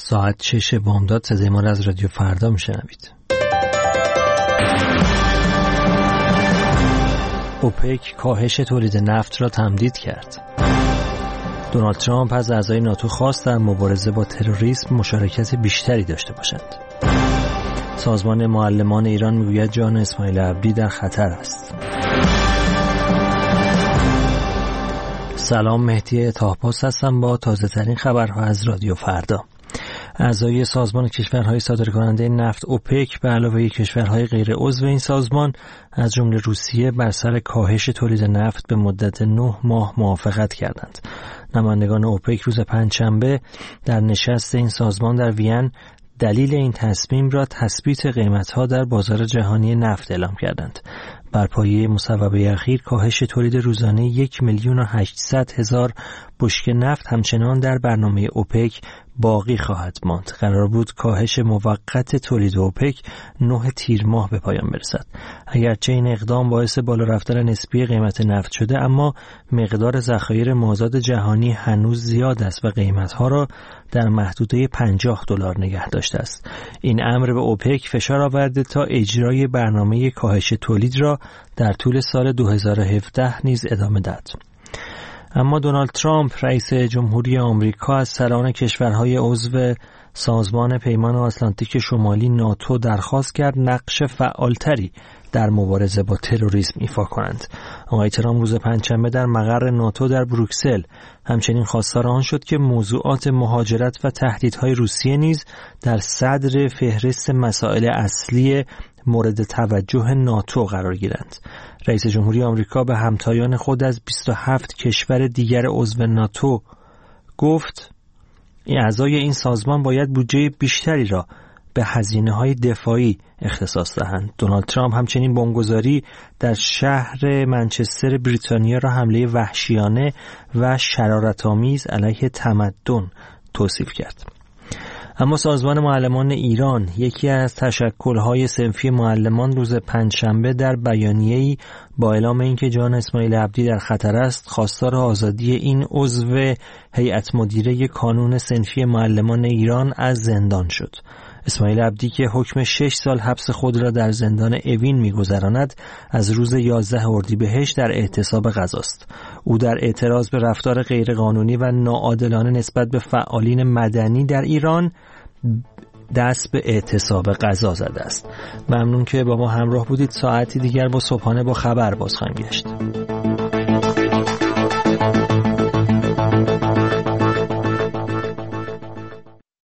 ساعت 6 بامداد صدای ما را از رادیو فردا میشنوید. اوپک کاهش تولید نفت را تمدید کرد. دونالد ترامپ از اعضای ناتو خواست در مبارزه با تروریسم مشارکت بیشتری داشته باشند. سازمان معلمان ایران میگوید جان اسماعیل عبدی در خطر است. سلام، مهدی طاهپاس هستم با تازه ترین خبرها از رادیو فردا. اعضای سازمان کشورهای صادرکننده نفت اوپک به علاوه کشورهای غیر عضو این سازمان از جمله روسیه بر سر کاهش تولید نفت به مدت 9 ماه موافقت کردند. نمایندگان اوپک روز پنجشنبه در نشست این سازمان در وین دلیل این تصمیم را تثبیت قیمت‌ها در بازار جهانی نفت اعلام کردند. بر پایه مصوبه اخیر کاهش تولید روزانه 1,800,000 بشکه نفت همچنان در برنامه اوپک باقی خواهد ماند. قرار بود کاهش موقت تولید اوپک 9 تیر ماه به پایان برسد. اگرچه این اقدام باعث بالا رفتن نسبی قیمت نفت شده، اما مقدار ذخایر مازاد جهانی هنوز زیاد است و قیمت‌ها را در محدوده $50 نگه داشته است. این امر به اوپک فشار آورده تا اجرای برنامه کاهش تولید را در طول سال 2017 نیز ادامه دهد. اما دونالد ترامپ رئیس جمهوری آمریکا از سران کشورهای عضو سازمان پیمان آتلانتیک شمالی ناتو درخواست کرد نقش فعالتری در مبارزه با تروریسم ایفا کنند. آقای ترامپ روز پنجشنبه در مقر ناتو در بروکسل همچنین خواستار آن شد که موضوعات مهاجرت و تهدیدهای روسیه نیز در صدر فهرست مسائل اصلی مورد توجه ناتو قرار گیرند. رئیس جمهوری آمریکا به همتایان خود از 27 کشور دیگر عضو ناتو گفت اعضای این سازمان باید بودجه بیشتری را به هزینه‌های دفاعی اختصاص دهند. دونالد ترامپ همچنین بمبگذاری در شهر منچستر بریتانیا را حمله وحشیانه و شرارت‌آمیز علیه تمدن توصیف کرد. اما سازمان معلمان ایران، یکی از تشکل‌های صنفی معلمان، روز پنجشنبه در بیانیه‌ای با اعلام اینکه جان اسماعیل عبدی در خطر است، خواستار آزادی این عضو هیئت مدیره کانون صنفی معلمان ایران از زندان شد. اسماعیل عبدی که حکم 6 سال حبس خود را در زندان اوین می‌گذراند، از روز 11 اردیبهشت در اعتصاب غذاست. او در اعتراض به رفتار غیرقانونی و ناعادلانه نسبت به فعالین مدنی در ایران دست به اعتصاب غذا زده است. ممنون که با ما همراه بودید. ساعتی دیگر با صبحانه با خبر باز خواهیم گشت.